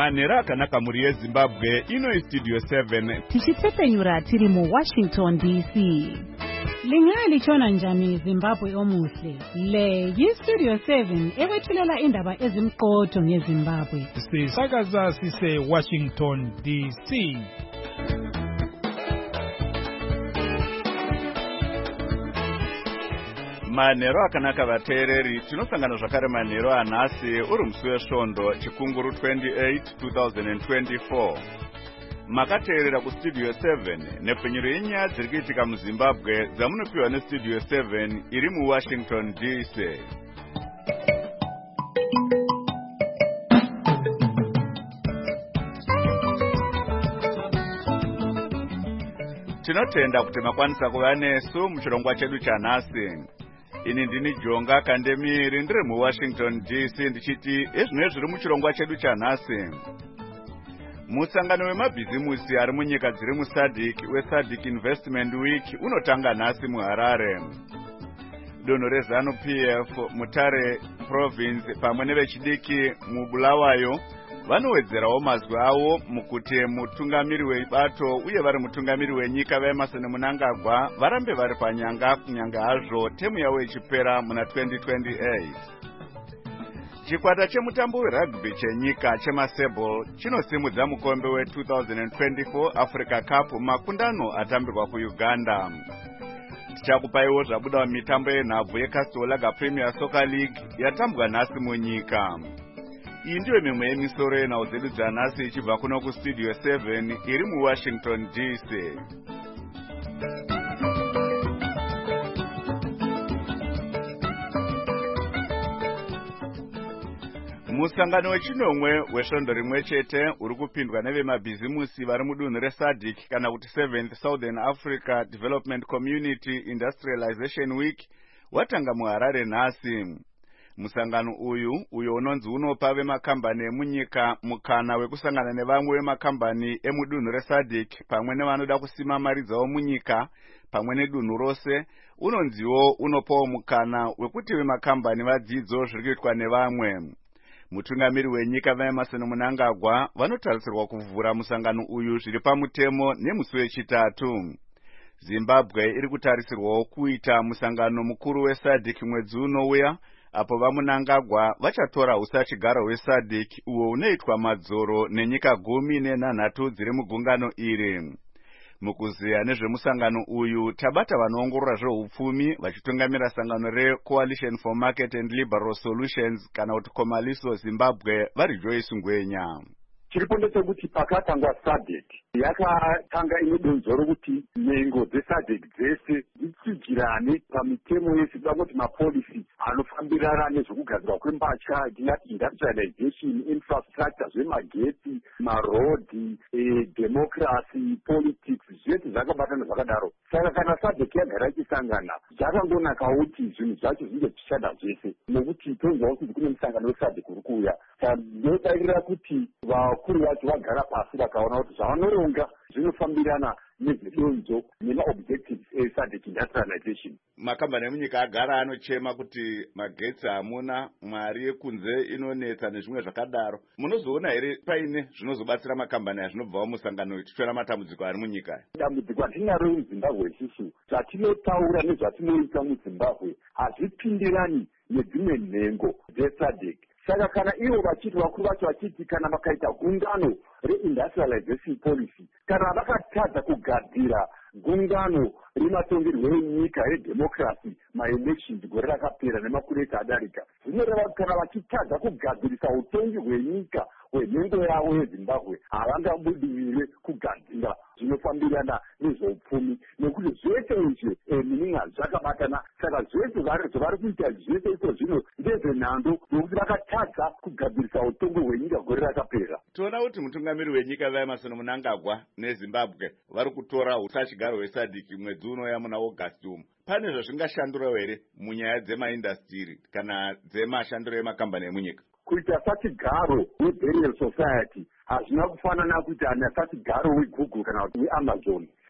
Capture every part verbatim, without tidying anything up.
Manhero akanaka muri yeZimbabwe, ino iStudio seven. Tichitsepenyura tiri mu Washington D C. Lingali chona njani Zimbabwe omuhle. Le yiStudio seven ewethulela indaba ezimqotho ngeZimbabwe. Sisakaza sise Washington D C. Manhero akanaka vateereri, tinosangana zvakare manhero anhasi uri musi wesvondo chikunguru twenty-eight two thousand twenty-four. Makateerera kuStudio seven nepfenyuro yenyaya dziri kuitika muZimbabwe dzamunopiwa neStudio seven iri muWashington D C. Tinotenda kuti makwanisa kuva nesu muchirongwa chedu chanhasi. Ini ndini Jonga Kandemiri ndiri muWashington D C ndichiti ezvino zviri muchirongwa chedu chanhasi. Musangano wemabhizimusi ari munyika dziri muSADC weSADC Investment Week unotanga nhasi muHarare. Donho reZANU P F Mutare Province pamwe nevechidiki muBulawayo vanowedzerawo mazwi avo mukuti mutungamiri webato uye vari mutungamiri wenyika vaEmerson Mnangagwa varambe vari panyanga kunyanga hazvo temu yavo ichipera muna twenty twenty-eight. Chikwata chemutambo werugby chenyika chemasebhol chinosimudza mukombe we two thousand twenty-four Africa Cup makundano atambirwa kuUganda. Tichakupaiwo zvabuda mitambo yenhabvu yeCastle Lager Premier Soccer League yatambwa nhasi munyika. Iyi ndiyo mimwe yemisoro yenhau dzedu dzanhasi ichibva kuno kuStudio seven iri muWashington D C. Musangano wechinomwe wesvondo rimwe chete uri kupindwa nevemabhizimusi vari mudunhu reSADC kana kuti seventh Southern Africa Development Community Industrialization Week watanga muHarare nhasi. Musangano uyu uyo unonzi unopa vemakambani emunyika mukana wekusangana nevamwe vemakambani emudunhu reSADC pamwe nevanoda kusima mari dzavo munyika pamwe nedunhu rose. Unonziwo unopawo mukana wekuti vemakambani vadzidzo zviri kuitwa nevamwe. Mutungamiri wenyika vaEmerson Mnangagwa vanotarisirwa kuvhura musangano uyu zviri pamutemo nemusi wechitatu. Zimbabwe iri kutarisirwawo kuita musangano mukuru weSADC mwedzi unouya, apo vaMnangagwa vachatora usachigaro hweSADC uwo unoitwa madzoro nenyika gumi nenhanhatu dziri mugungano iri. Mukuziya nezvemusangano uyu tabata vanoongorora zveupfumi vachitungamira sangano reCoalition for Market and Liberal Solutions kana kuti Komaliso Zimbabwe vari Joyce Ngwenya. Chiripo ndechekuti pakatangwa SADC yakatanga ine donzo rokuti nhengo dzeSADC dzese dzichigirane pamitemo yese kuti mapolisi anofambirana nezvekugadzirwa kwembatya tingati industrialization, infrastructure zvemagetsi, marodhi, eh, democracy, politics zvese zvakabatana zvakadaro. Saka kana SADC yagara ichisangana zvakangonakawo kuti zvinhu zvacho zvinge zvichishanda zvese nokuti tonzwawo kuti kune musangano weSADC uri kuuya. Ndinodairira kuti vakuru vacho vagara pasi vakaona kuti zvavanoronga zvinofambirana nezvidonzo nemaobjectives eSADC industrialization. Makambani emunyika agara anochema kuti magetsi hamuna, mari yekunze inonetsa nezvimwe zvakadaro. Munozoona here paine zvinozobatsira makambani azvinobvawo musangano tichitora matambudziko ari munyika? Dambudziko atinaro muZimbabwe isusu zvatinotaura nezvatinoita muZimbabwe hazvipindirani nedzimwe nhengo dzeSADC. Saka kana ivo vachiti vakuru vacho vachiti kana vakaita gungano reindustrialization policy kana vakatadza kugadzira gungano rematongerwo enyika redemocracy maelections gore rakapera nemakureta adarika, zvinoreva kana vachitadza kugadzirisa utongi hwenyika hwenhengo yavo yeZimbabwe havangabudirire kugadzira zvinofambirana nezveupfumi nekuti zvese izvi mininga zvakabatana. Saka zvese zvavari kuita zvese iko zvino ndezvenhando nokuti vakatadza kugadzirisa utongi hwenyika gore rakapera. Toona kuti mutungamiri wenyika vaEmerson Mnangagwa neZimbabwe vari kutora usachigaro hweSADC mwedzi unouya muna August umu. Pane zvazvingashandurawo here munyaya dzemaindastiri kana dzemashandiro emakambani emunyika? Kuita sachigaro weBurial Society hazvina kufanana kuti ana sachigaro weGoogle kana kuti weAmazon.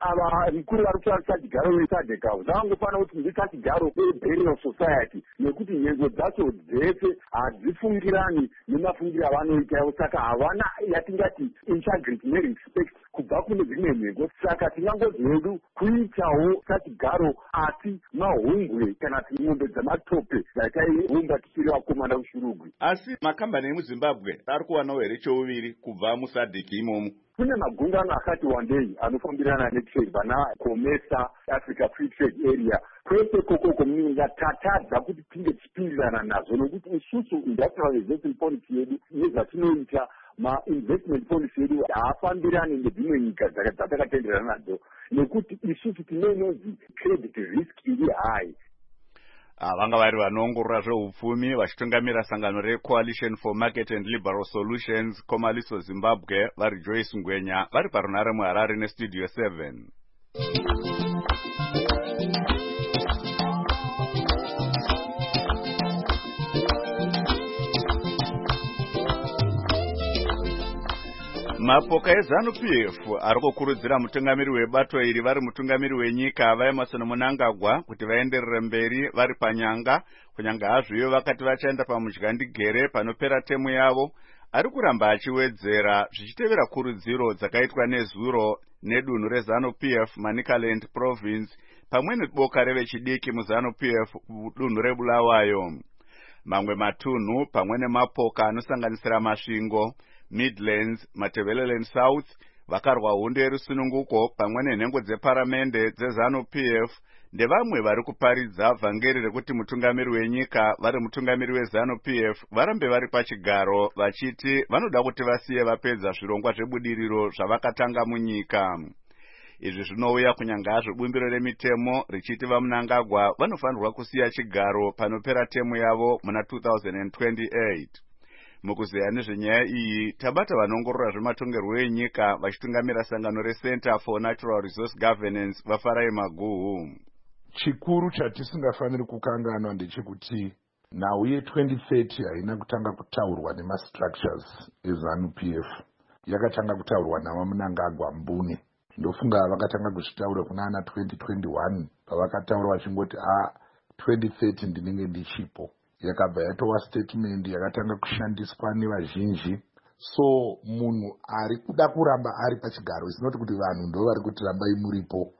ava mukuru vari kutarisa chigaro wesadek avo zvavangofanira kuti ndika chigaro eburial society nekuti nhengo dzacho dzese hadzifungirani nemafungiro avanoita saka havana yatingati integrity nerespect kubva kune dzimwe nhengo saka tingangozi hedu kuitawo sachigaro asi mahungwe kana kuti mombe dzamatope dzatairumba tichiri vakomana kushurugwi. Asi makambani emuzimbabwe ari kuwanawo here cheuviri kubva musadhiki imomo? Kune magungano akati wandei anofambirana netrade vana COMESA, Africa Free Trade Area. Kwese kokoko mninga tatadza kuti tinge tichipindirana nazo nokuti isusu industrialization policy yedu nezvatinoita ma-investment policy yedu haafambirani nedzimwe nyika dzatakatenderana nadzo nekuti isusu tinenozi credit risk iri high. Vanga vari vanoongorora zveupfumi vachitungamira sangano reCoalition for Market and Liberal Solutions Komaliso Zimbabwe vari Joyce Ngwenya vari parunare muHarare nestudio seven. Mapoka eZANU P F ari kukurudzira mutungamiri webato iri vari mutungamiri wenyika vaEmmerson Mnangagwa kuti vaenderere mberi vari panyanga kunyanga hazviyo vakati vachaenda pamudyandegere panopera temu yavo. Ari kuramba achiwedzera zvichitevera kurudziro dzakaitwa nezuro nedunhu reZANU P F Manicaland Province pamwe neboka revechidiki muZANU P F dunhu reBulawayo. Mamwe matunhu pamwe nemapoka anosanganisira Masvingo, Midlands, Matabeleland South vakarwa hunde yerusununguko pamwe nenhengo dzeparamende dzeZANU P F ndevamwe vari kuparidza vhangeri rekuti mutungamiri wenyika vari mutungamiri weZANU P F varambe vari pachigaro vachiti vanoda kuti vasiye vapedza zvirongwa zvebudiriro zvavakatanga munyika. Izvi zvinouya kunyanga hazvo bumbiro remitemo richiti vaMnangagwa vanofanirwa kusiya chigaro panopera temu yavo muna two thousand twenty-eight. Mukuzeya nezvenyaya iyi tabata vanoongorora zvematongerwo enyika vachitungamira sangano reCenter for Natural Resource Governance vaFarai Maguhu. Chikuru chatisingafaniri kukanganwa ndechekuti nhau ye-twenty thirty haina kutanga kutaurwa nemastructures eZANU P F, yakatanga kutaurwa navaMnangagwa mbune. Ndofunga vakatanga kuzvitaura kuna ana twenty twenty-one pavakataura vachingoti a twenty thirty ndinenge ndichipo. Yakabva yatova statement yakatanga kushandiswa nevazhinji. So munhu ari kuda kuramba ari pachigaro isinoti kuti vanhu ndo vari kuti rambai muripo.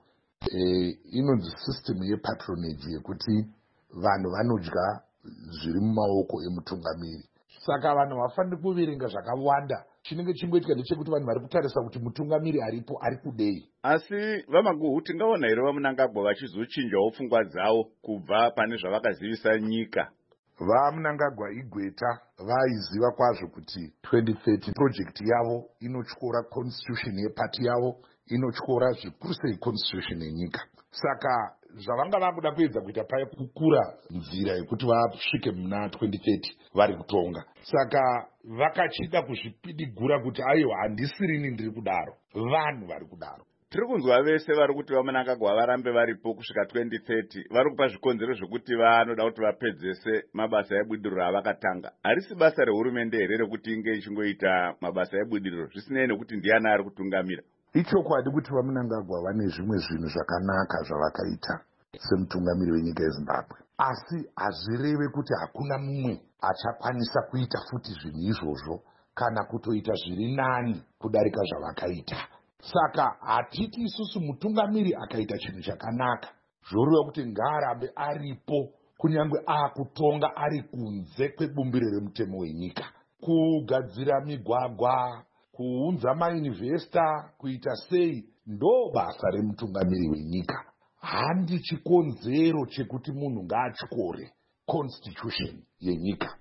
E, inonzi system yepatronage yekuti vanhu vanodya zviri mumaoko emutungamiri. Saka vanhu vafaniri kuverenga zvakawanda. Chinenge chingoitika ndechekuti vanhu vari kutarisa kuti mutungamiri aripo ari kudei. Asi vaMaguhu tingaona here vaMnangagwa vachizochinjawo pfungwa dzavo kubva pane zvavakazivisa nyika. VaMnangagwa igweta vaiziva kwazvo kuti twenty thirty project yavo inotyora constitution yepati yavo, inotyora zvikuru sei constitution yenyika. Saka zvavanga vakuda kuedza kuita paya kukura nzira yekuti vasvike muna twenty thirty vari kutonga. Saka vakachida kuzvipidigura kuti aiwa handisirini ndiri kudaro, vanhu vari kudaro. Tiri kunzwa vese vari kuti vaMnangagwa varambe varipo kusvika twenty thirty vari kupa zvikonzero zvokuti vanoda kuti vapedzese mabasa ebudiriro avakatanga. Harisi basa rehurumende here rekuti inge ichingoita mabasa ebudiriro zvisinei nekuti ndiani ari kutungamira? Ichokwadi kuti vaMnangagwa vane zvimwe zvinhu zvakanaka zvavakaita semutungamiri wenyika yeZimbabwe, asi hazvireve kuti hakuna mumwe achakwanisa kuita futi zvinhu izvozvo kana kutoita zviri nani kudarika zvavakaita. Saka hatiti isusu mutungamiri akaita chinhu chakanaka zvoreva kuti ngaarambe aripo kunyange akutonga ari kunze kwebumbiro remutemo wenyika. Kugadzira migwagwa, kuunza mayunivhesita, kuita sei, ndo basa remutungamiri wenyika. Handi chikonzero chekuti munhu ngaatyore constitution yenyika.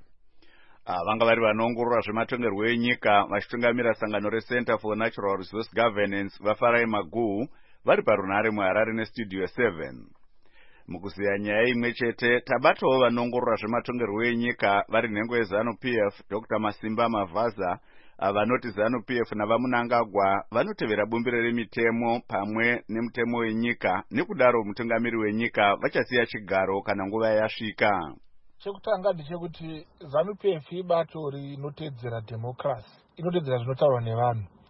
Vanga vari vanoongorora zvematongerwo enyika vachitungamira sangano reCenter for Natural Resource Governance vaFarai Maguhu vari parunare muHarare nestudio seven. Mukuziya nyaya imwe chete tabatawo vanoongorora zvematongerwo enyika vari nhengo yeZANU P F Doctor Masimba Mavaza vanoti ZANU P F navaMnangagwa vanotevera bumbiro remitemo pamwe nemutemo wenyika, nekudaro mutungamiri wenyika vachasiya chigaro kana nguva yasvika. Chekutanga ndechekuti ZANU P F ibato rinotedzera democracy, inotedzera zvinotaurwa nevanhu.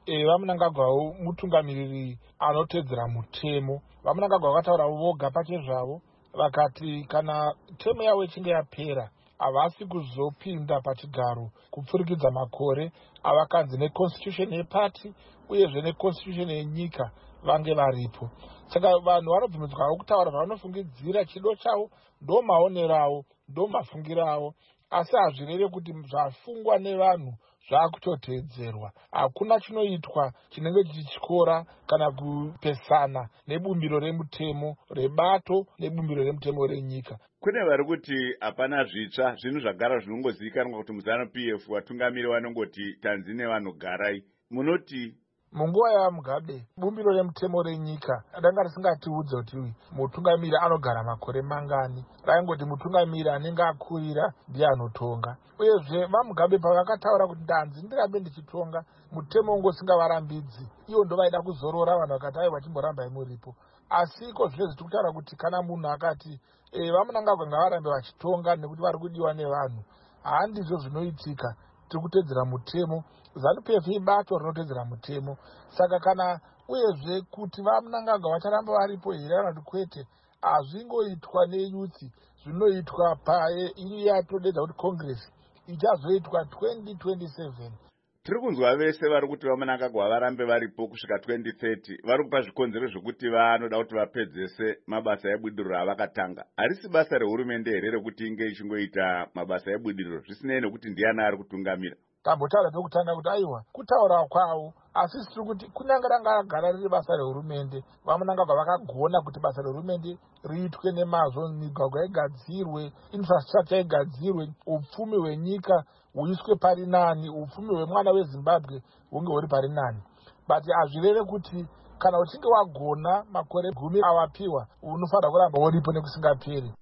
e, vamunangagwawo mutungamiriri anotedzera mutemo. Vamunangagwa vakataura voga pachezvavo vakati kana temo yavo ichinge yapera havasi kuzopinda pachigaro kupfurikidza makore avakanzi neconstitution yepati uyezve neconstitution yenyika vange varipo. Saka vanhu vanobvumidzwawo kutaura zvavanofungidzira, chido chavo ndo maonero avo, ndo mafungiro avo, asi hazvireve kuti zvafungwa nevanhu zvakutotedzerwa. Hakuna chinoitwa chinenge chichityora kana kupesana nebumbiro remutemo rebato nebumbiro remutemo renyika. Kune vari kuti hapana zvitsva, zvinhu zvagara zvinongozivikanwa kuti muZANU P F vatungamiri vanongoti tanzi nevanogarai. Munoti munguva yaMugabe bumbiro remutemo renyika danga risingatiudze kuti mutungamiri anogara makore mangani, raingoti mutungamiri anenge akurira ndiye anotonga. Uyezve vaMugabe pavakataura kuti ndanzi ndirambe ndichitonga mutemo ungo usingavarambidzi, ivo ndo vaida kuzorora vanhu vakati aiwa vachimboramba imuripo. Asiko zvezvi tikutaura kuti kana munhu akati e, vamunangagwa ngavarambe vachitonga nekuti vari kudiwa nevanhu, handizvo zvinoitika. Tiri kutedzera mutemo. ZANU P F ibato rinotedzera mutemo. Saka kana uyezve kuti vamunangagwa vacharamba varipo here kana kuti kwete, hazvingoitwa neyuthi, zvinoitwa paye iri yatodedza kuti Congress ichazoitwa twenty twenty-seven. Tiri kunzwa vese vari kuti vamunangagwa varambe varipo kusvika twenty thirty. Vari kupa zvikonzero zvokuti vanoda kuti vapedzese mabasa ebudiriro avakatanga. Harisi basa rehurumende here rekuti inge ichingoita mabasa ebudiriro zvisinei nekuti ndiani ari kutungamira. Tambotaura pekutanga kuti aiwa kutaura kwavo, asi tiri kuti kunyange ranga ragara riri basa rehurumende, vamunangagwa vakagona kuti basa rehurumende riitwe nemazvo, migwagwa igadzirwe, infrastructure igadzirwe, upfumi hwenyika huiswe pari nani, upfumi hwemwana weZimbabwe hunge huri pari nani. But hazvireve kuti kana uchinge wagona makore gumi avapiwa unofanira kuramba uripo nekusingaperi.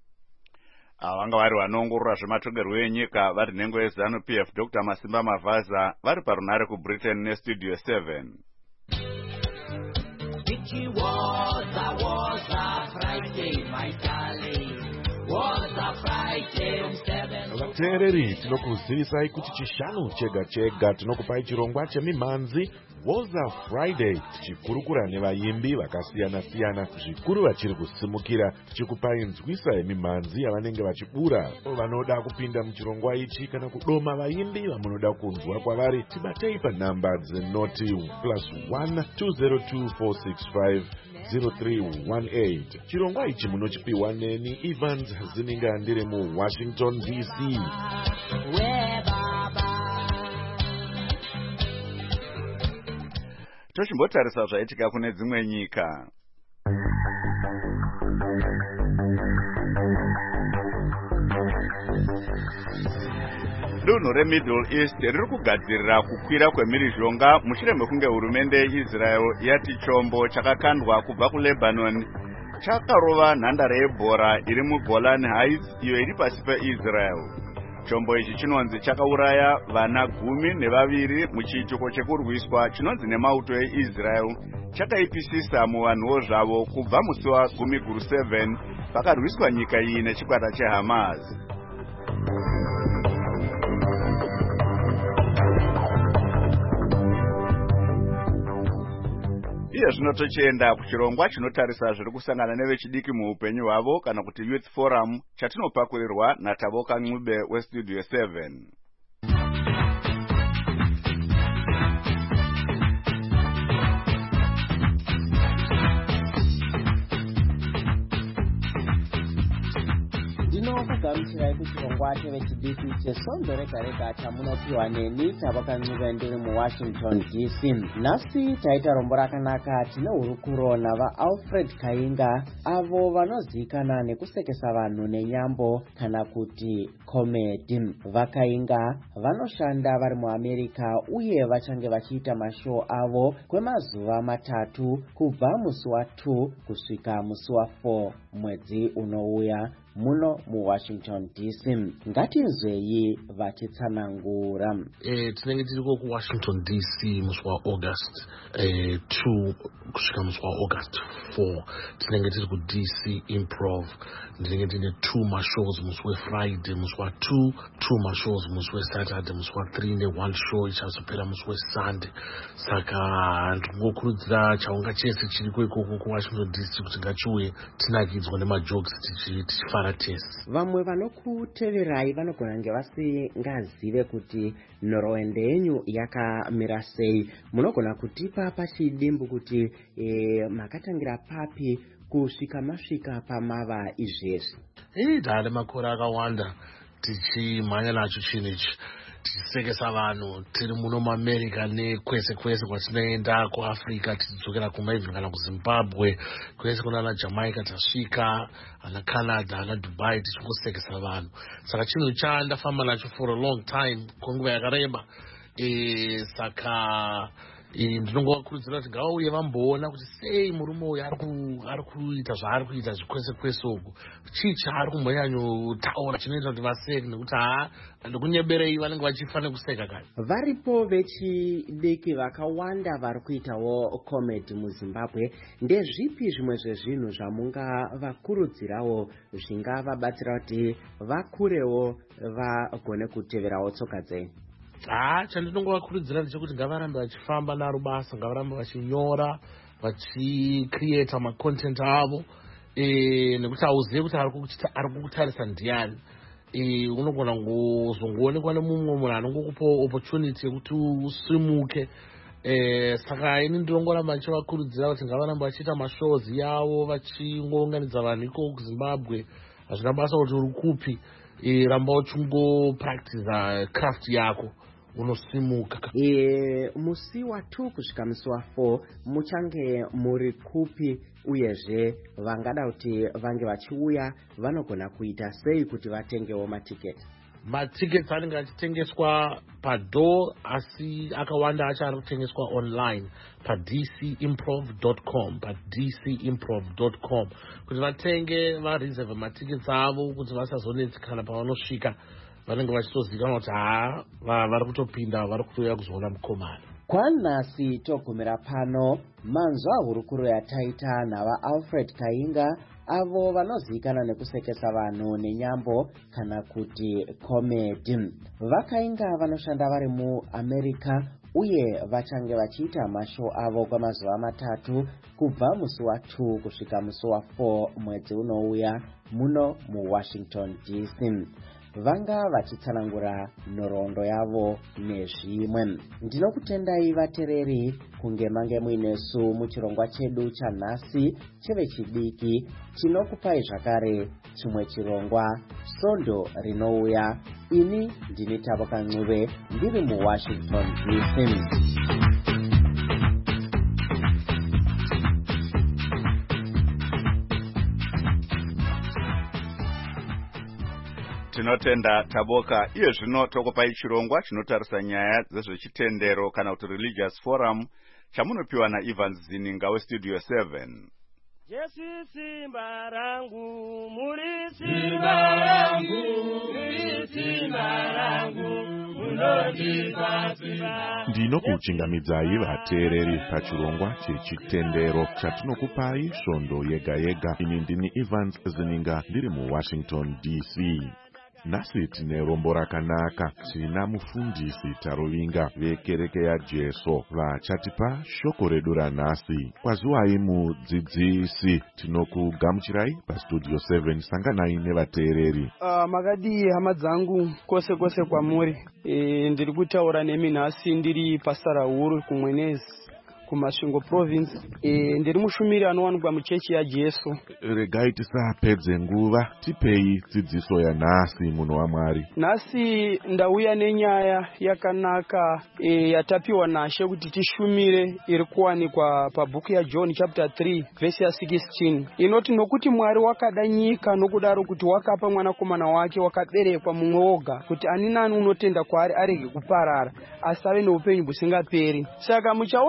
Vanga vari vanoongorora zvematongerwo enyika vari nhengo yeZANU P F Doctor Masimba Mavhaza vari parunare kuBritain neStudio seven. Vateereri, tinokuzivisai kuti chishanu chega chega tinokupai chirongwa chemimhanzi Woza Friday, tichikurukura nevaimbi vakasiyana siyana, zvikuru vachiri kusimukira, tichikupai nzwisa yemimhanzi yavanenge vachibura. Vanoda kupinda muchirongwa ichi kana kudoma vaimbi vamunoda kunzwa kwavari, tibatei panhamba dzenoti plus one two zero two four six five zero three one eight. Chirongwa ichi munochipiwa neni Evans Zininga ndiri muWashington D C. Tochimbotarisa zvaitika kune dzimwe nyika. Dunhu reMiddle East riri kugadzirira kukwira kwemhirizhonga mushure mekunge hurumende yeIsrael yati chombo chakakandwa kubva kuLebanon chakarova nhandare yebhora iri muGolan Heights iyo iri pasi peIsrael. Chombo ichi chinonzi chakauraya vana gumi nevaviri muchiitiko chekurwiswa chinonzi nemauto eIsrael chakaipisisa muvanhuwo zvavo kubva musi wagumi guru seven pakarwiswa nyika iyi nechikwata cheHamas. Iye zvino tochienda kuchirongwa chinotarisa zviri kusangana nevechidiki muupenyu hwavo kana kuti Youth Forum chatinopakurirwa naTavoka Ncube weStudio seven. Ndinokugamuchirai kuchirongwa chevechidiki chesonzo rega rega chamunopiwa neni Tavoka Ncube ndiri muWashington D C. Nhasi taita rombo rakanaka tine hurukuro navaAlfred Kainga, avo vanozivikanwa nekusekesa vanhu nenyambo kana kuti comedy. VaKainga vanoshanda vari muAmerica uye vachange vachiita mashow avo kwemazuva matatu kubva musi wa two kusvika musi wa four mwedzi unouya. muno muwashington D C. Ngatinzwei vatitsanangura. Eh, tinenge tiriko kuwashington D C musi waAugust eh, two kusvika musi waAugust four. Tinenge tiri kuD C Improv. Ndinenge tine two mashows musi weFriday musi wa2, two mashows musi weSaturday musi wa3, neone show ichazopera musi weSunday. Saka ndingokurudzira chaunga chese chiriko ikoko kuwashington D C kuti ngachiuye tinakidzwa nemajokes tichifara tese. Vamwe vanokuteverai vanogona kunge vasingazive kuti nhoroondo yenyu yakamira sei. Munogona kutipa pachidimbu kuti e, makatangira papi kusvika masvika pamava izvezvi? Eh, tane makore akawanda tichimhanya nacho chinhu ichi, tichisekesa vanhu tiri muno muAmerica nekwese kwese kwatinoenda kuAfrica, tichidzokera kumaivhini kana kuZimbabwe, kwese kunana Jamaica tasvika, ana Canada, ana Dubai, tichingosekesa vanhu. Saka chinhu cha ndafamba nacho for a long time, kwenguva yakareba. E, saka e, ndinongovakurudzira kuti ngavauye vamboona kuti sei murume uyu ari kuita zvaari kuita zvikwese kwese uku, chii chaari kumbonyanyotaura chinoita kuti vaseke, nekuti haa ndikunyeberei vanenge vachifanira kuseka kare. Varipo vechidiki vakawanda vari kuitawo comedy muZimbabwe. Ndezvipi zvimwe zvezvinhu zvamungavakurudzirawo zvingavabatsira kuti vakurewo vagone kuteverawo tsoka dzenyu? Ah, chandinongovakurudzira ndechekuti ngavarambe vachifamba naro basa, ngavarambe vachinyora, vachicreata macontent avo, e, nekuti hauzive kuti ari kukutarisa ndiani. E, unogona kuzongoonekwa nemumwe munhu anongokupa opportunity yekuti usimuke. E, saka ini ndinongoramba ndichivakurudzira kuti ngavarambe vachiita mashows yavo, vachingounganidza vanhu iko kuZimbabwe. Hazvina basa kuti uri kupi, e, ramba uchingopractice craft yako unosimuka. E, musi wa2 kusvika musi wa4 muchange muri kupi, uyezve vangada kuti vange vachiuya vanogona kuita sei kuti vatengewo matiketi? Matiketi anenge achitengeswa padoor, asi akawanda acho ari kutengeswa online paD C improv dot com, paD C improv dot com, kuti vatenge vareserve matiketi avo, kuti vasazonetsikana pavanosvika, vanenge vachitozivikanwa kuti haa vari kutopinda, vari kutouya kuzoona mukomana. Kwanhasi togumira pano, manzwa hurukuro yataita navaAlfred Kainga, avo vanozivikanwa nekusekesa vanhu nenyambo kana kuti comedy. VaKainga vanoshanda vari muAmerica uye vachange vachiita mashow avo kwamazuva matatu kubva musi wa2 kusvika musi wa4 mwedzi unouya muno muWashington D C. Vanga vachitsanangura nhoroondo yavo nezvimwe. Ndinokutendai vatereri kunge mange muinesu muchirongwa chedu chanhasi chevechidiki, chinokupai zvakare chimwe chirongwa Svondo rinouya. Ini ndini Tavoka Ncube, ndiri muWashington D C. Tinotenda Taboka. Iye zvino tokupai chirongwa chinotarisa nyaya dzezvechitendero kana kuti religious forum chamunopiwa naEvans Zininga weStudio seven. Jesu simba rangu, muri simba rangu, muri simba rangu, munondipa simba. Ndinokuchingamidzai vateereri pachirongwa chechitendero chatinokupai svondo yega yega. Ini ndini Evans Zininga ndiri muWashington D C. Nhasi tine rombo rakanaka. Tina mufundisi Tarovinga vekereke yaJesu vachatipa shoko redu ranhasi. Kwaziwai mudzidzisi. Tinokugamuchirai paStudio seven. Sanganai nevateereri. Uh, makadi hama dzangu kwose kwose kwamuri. E, ndiri kutaura nemi nhasi ndiri pasara huru kumwenezi kuMasvingo province. E, ndiri mushumiri anowanikwa muchechi yaJesu. Regai tisapedze nguva, tipei dzidziso yanhasi munhu waMwari. Nhasi ndauya nenyaya yakanaka e, yatapiwa naShe kuti tishumire, iri kuwanikwa pabhuku yaJohn chapter three verse ya sixteen. Inoti nokuti Mwari wakada nyika nokudaro kuti wakapa mwanakomana wake wakaberekwa mumwe oga, kuti ani nani unotenda kwaari arege kuparara, asi ave noupenyu husingaperi. Saka muchaona kuti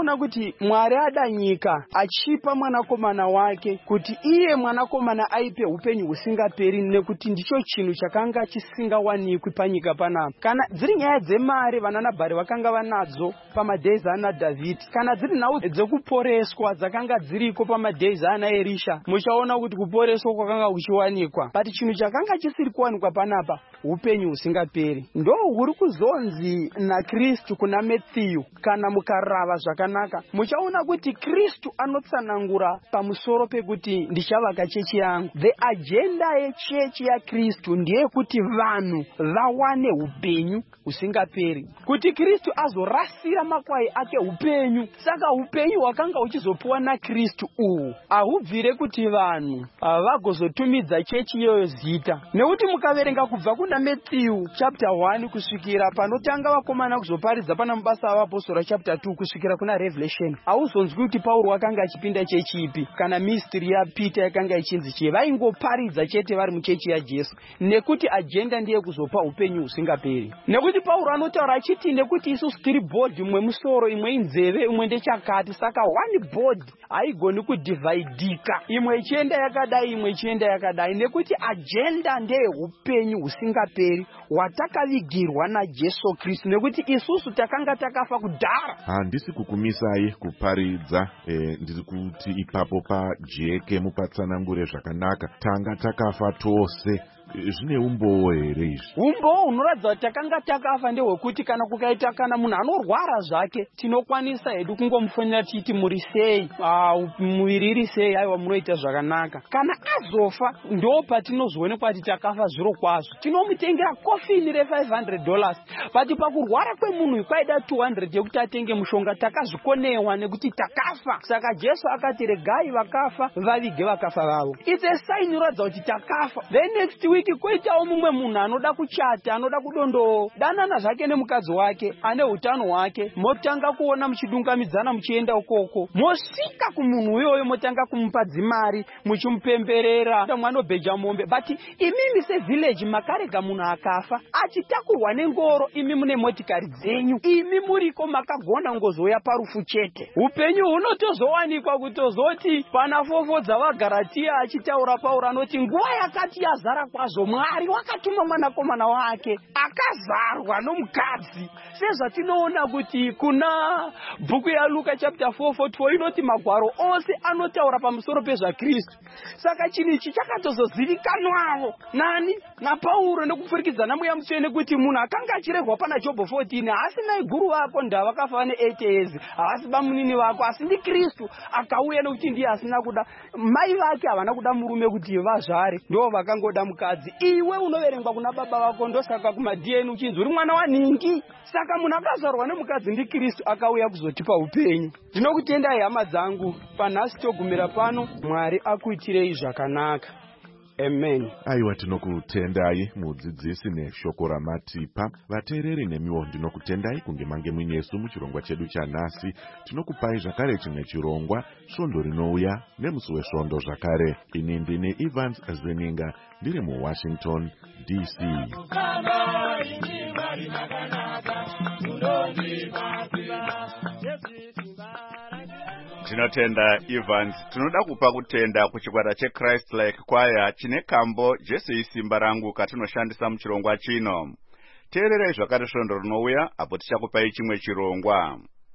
kuti Mwari ada nyika achipa mwanakomana wake kuti iye mwanakomana aipe upenyu husingaperi, nekuti ndicho chinhu chakanga chisingawanikwi panyika panapa. Kana dziri nyaya dzemari vananabhari vakanga vanadzo pamadheizi ana Dhavhidhi, kana dziri nhau dzekuporeswa dzakanga dziriko pamadheizi ana Erisha, muchaona kuti kuporeswa kwakanga kuchiwanikwa. But chinhu chakanga chisiri kuwanikwa panapa upenyu husingaperi. Ndo huri kuzonzi naKristu kuna Matthew. Kana mukarava zvakanaka muchaona kuti Kristu anotsanangura pamusoro pekuti ndichavaka chechi yangu. The agenda yechechi ya Kristu ndiye kuti vanhu vawane upenyu husingaperi, kuti Kristu azorasira makwai ake upenyu. Saka upenyu hwakanga uchizopuwa naKristu uhu ahubvire kuti vanhu vagozotumidza chechi iyoyo zita. Nekuti mukaverenga kubva kuna Matthew chapter one kusvikira panotanga vakomana kuzoparidza pana mabasa avapostora chapter two kusvikira kuna Revelation, hauzonzwi kuti Pauro akanga achipinda chechi ipi kana mystery ya Peter yakanga ichinzi chii. Vaingoparidza chete vari muchechi ya Jesu, nekuti agenda ndiye kuzopa upenyu husingaperi. Nekuti Pauro anotaura achiti nekuti isusu tiri body, imwe musoro, imwe inzeve, imwe ndechakati. Saka one body haigoni kudhivaidika, imwe ichienda yakadai, imwe ichienda yakadai, nekuti agenda ndeye upenyu husingaperi hwatakavigirwa naJesu Kristu, nekuti isusu takanga takafa kudhara. Handisi kukumisai kuparidza, eh, ndiri kuti ipapo pajeke mupatsanangure zvakanaka. Tanga takafa tose. Zvine umbowo here izvi? Umbowo unoratidza kuti takanga takafa ndehwekuti kana kukaita kana munhu anorwara zvake tinokwanisa hedu kungomufonera titi muri sei, muviri iri sei, aiwa munoita zvakanaka. Kana azofa ndo patinozoonekwa kuti takafa zviro kwazvo, tinomutengera kofini re five hundred dollars. But pakurwara kwemunhu kwaida two hundred yekuti atenge mushonga, takazvikonewa nekuti takafa. Saka Jesu akati regai vakafa vavige vakafa vavo. It's a sign inoratidza kuti takafa. Then next week koitawo mumwe munhu anoda kuchata, anoda kudondo danana zvake nemukadzi wake, ane hutano hwake. Motanga kuona muchidungamidzana muchienda ukoko, mosvika kumunhu uyoyo motanga kumupa dzimari muchimupemberera mwanobheja mombe. But imimi sevillage makarega munhu akafa achitakurwa nengoro, imi mune motikari dzenyu, imi muriko makagona ngozoya parufu chete. Upenyu hunotozowanikwa kutozoti pana fofo dzavaGaratia achitaura Pauro anoti nguva yakati yazara kwazvo Mwari wakatuma mwanakomana wake akazarwa nomukadzi. Sezvatinoona kuti kuna bhuku ya Luka chapter four forty four inoti magwaro ose anotaura pamusoro pezvaKristu. Saka chinhu ichi chakatozozivikanwawo nani naPauro nekupfurikidza naMweya Mutsvene kuti munhu akanga achirehwa pana Job fourteen haasina guru vako ndava vakafa ne eight years, havasi bamunini vako, asi ndi Kristu akauya nekuti ndiye asina kuda. Mai vake havana kuda murume kuti vazvare, ndo vakangoda mukadzi. Iwe unoverengwa kuna baba vako, ndosaka kuma D N uchinzi uri mwana waningi. Saka munhu akazvarwa nemukadzi ndi Kristu akauya kuzotipa upenyu. Ndinokutendai hama dzangu, panhasi togumira pano. Mwari akuitirei zvakanaka. Amen. Aiwa, tinokutendai mudzidzisi neshoko ramatipa. Vateereri nemiwo ndinokutendai kunge mange muinesu muchirongwa chedu chanhasi. Tinokupai zvakare chimwe chirongwa, svondo rinouya nemusi wesvondo zvakare. Ini ndini Evans Zeninga, ndiri muWashington D C. Tinotenda Evans. Tinoda kupa kutenda kuchikwata cheChrist Like Choir chine kambo Jesu isimba rangu katinoshandisa muchirongwa chino. Teererei zvakare svondo rinouya apo tichakupai chimwe chirongwa.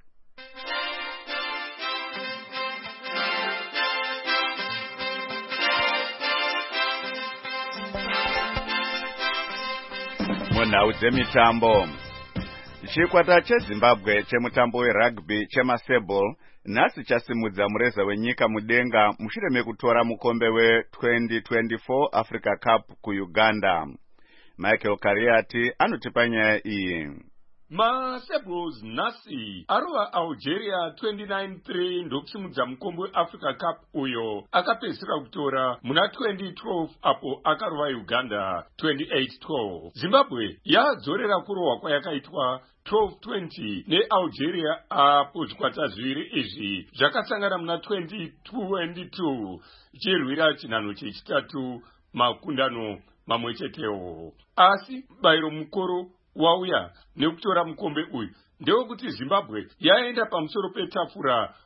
Munhau dzemitambo. Chikwata cheZimbabwe chemutambo werugby chemaseball nhasi chasimudza mureza wenyika mudenga mushure mekutora mukombe we-twenty twenty-four Africa Cup kuUganda. Michael Kariati anotipa nyaya iyi. MaSebulls nhasi arova Algeria twenty-nine three ndokusimudza mukombe weAfrica Cup uyo akapedzisira kutora muna twenty twelve apo akarova Uganda twenty-eight twelve. Zimbabwe yadzorera kurohwa kwayakaitwa twelve twenty neAlgeria apo zvikwata zviviri izvi zvakasangana muna twenty twenty-two ichirwira chinhanho chechitatu makundano mamwe chetewo. Asi bayiro mukoro wauya nekutora mukombe uyu ndewekuti Zimbabwe yaenda pamusoro petafura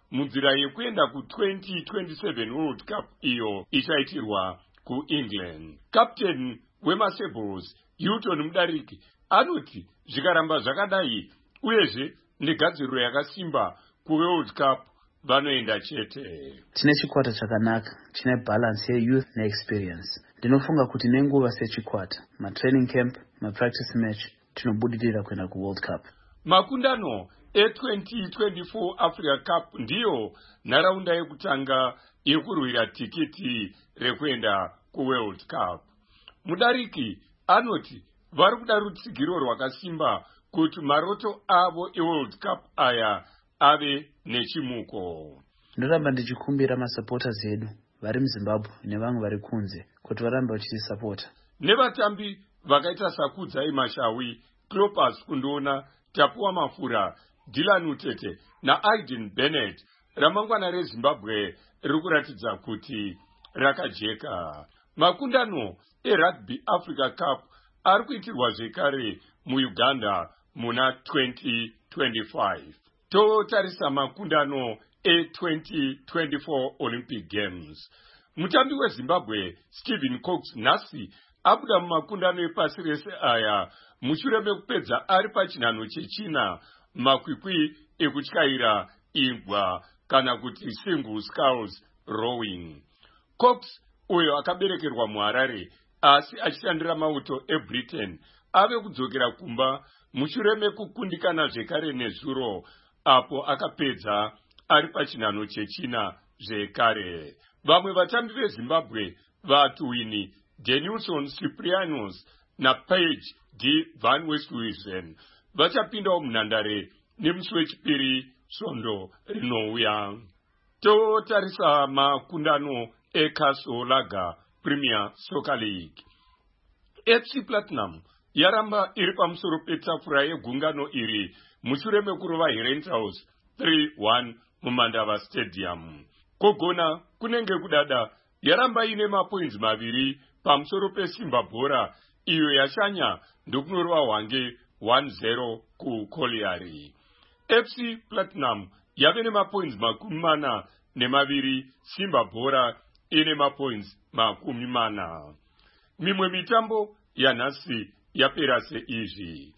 munzira yekuenda ku twenty twenty-seven World Cup iyo ichaitirwa kuEngland. Captain weMasables Hilton Mudariki anoti zvikaramba zvakadai uyezve negadziriro yakasimba kuWorld Cup vanoenda chete. Tine chikwata chakanaka, chine balance yeyouth neexperience. Ndinofunga kuti nenguva sechikwata, matraining camp, mapractice match, tinobudirira kuenda kuWorld Cup. Makundano e twenty twenty-four Africa Cup ndiyo nharaunda yekutanga yekurwira tikiti rekuenda kuWorld Cup. Mudariki anoti vari kuda rutsigiro rwakasimba kuti maroto avo eWorld Cup aya ave nechimuko. Ndoramba ndichikumbira masupporters edu vari muZimbabwe nevamwe vari kunze kuti varambe vachitisapota. Nevatambi vakaita Sakudzai Mashawi, Clopas Kundona, Tapuwa Mafura, Dylan Utete na Aiden Bennett, ramangwana reZimbabwe rikuratidza kuti rakajeka. Makundano eRugby Africa Cup ari kuitirwa zvekare muUganda muna twenty twenty-five. Totarisa makundano e twenty twenty-four Olympic Games. Mutambi weZimbabwe Stephen Cox nhasi abuda mumakundano epasi rese aya mushure mekupedza ari pachinhano chechina makwikwi ekutyaira ingwa kana kuti single sculls rowing. Cox uyo akaberekerwa muHarare asi achishandira mauto eBritain ave kudzokera kumba mushure mekukundikana zvekare nezuro apo akapedza ari pachinhano chechina zvekare. Vamwe vatambi veZimbabwe vatuwini Denilson Cyprianos na Paige D. Van Westhuizen vachapindawo munhandare nemusi wechipiri svondo rinouya. Totarisa makundano eCastle Lager Premier Soccer League. F C Platinum yaramba iri pamusoro petafura yegungano iri mushure mekurova Herentals three one muMandava Stadium. Kogona kunenge kudada yaramba ine mapoints maviri pamusoro peSimba Bhora iyo yashanya ndokunorova Hwange one zero kuKoliari. F C Platinum yave nemapoints makumi mana nemaviri, Simba Bhora ine mapoints makumi mana. Mimwe mitambo yanhasi yapera seizvi: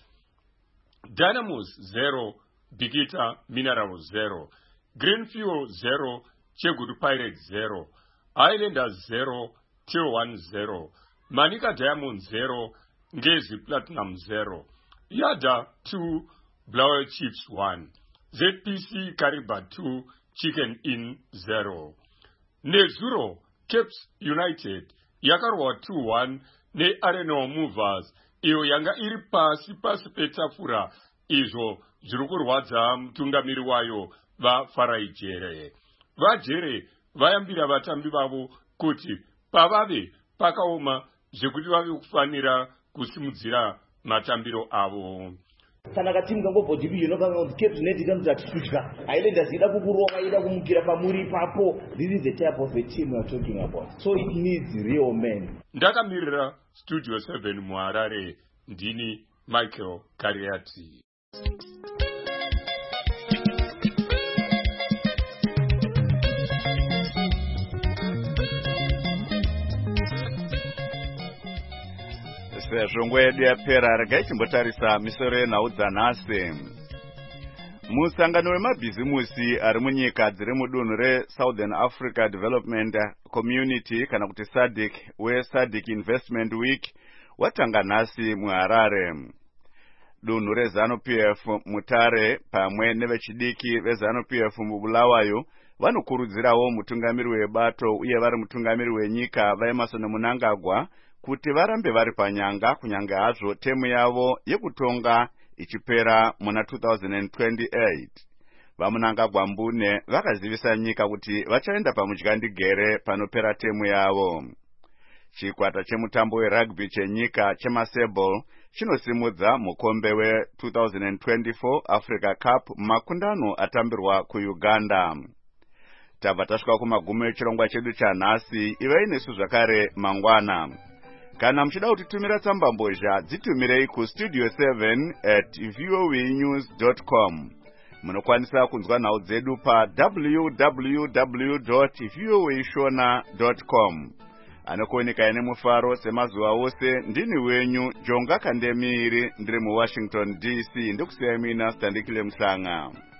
Dynamos zero, Bikita Mineral zero, Green Fuel zero, Chegutu Pirates zero, Highlanders zero, Till one zero, Manika Diamond zero, Ngezi Platinum zero, Yada two, Blower Chiefs one, Z P C Kariba two, Chicken Inn zero. Nezuro Caps United yakarwa two one ne Arena Movers iyo yanga iri pasi pasi petafura izvo zviri kurwadza mutungamiri wayo vaFaraijere. VaJere vayambira vatambi vavo kuti pavave pakaoma zvekuti vave kufanira kusimudzira matambiro avo. Kana katimu kangobva division okanga kuti Cape United kanzi atitya, Highlanders ida kukurova ida kumukira pamuri papo. This is the type of a team we are talking about, so it needs real men. Ndakamirira Studio seven muHarare, ndini Michael Kariati. Sezvo nguva yedu yapera, regai timbotarisa misoro yenhau dzanhasi. Musangano wemabhizimusi ari munyika dziri mudunhu reSouthern Africa Development Community kana kuti SADC weSADC Investment Week watanga nhasi muHarare. Dunhu reZANU-P F Mutare pamwe nevechidiki veZANU-P F muBulawayo vanokurudzirawo mutungamiri webato uye vari mutungamiri wenyika vaEmmerson Mnangagwa kuti varambe vari panyanga kunyange hazvo temu yavo yekutonga ichipera muna two thousand twenty-eight. VaMnangagwa Mbune vakazivisa nyika kuti vachaenda pamudyandigere panopera temu yavo. Chikwata chemutambo werugby chenyika cheMasable chinosimudza mukombe we two thousand twenty-four Africa Cup makundano atambirwa kuUganda. Tabva tasvika kumagumo echirongwa chedu chanhasi. Ivai nesu zvakare mangwana. Kana muchida kutitumira tsambambozha dzitumirei ku studio seven at voanews dot com. munokwanisa kunzwa nhau dzedu pa w w w dot voashona dot com. Anokuoneka ine mufaro semazuva ose ndini wenyu Jonga Kandemiri ndiri muWashington D C. Ndokusiyai mina Standikile Mhlanga.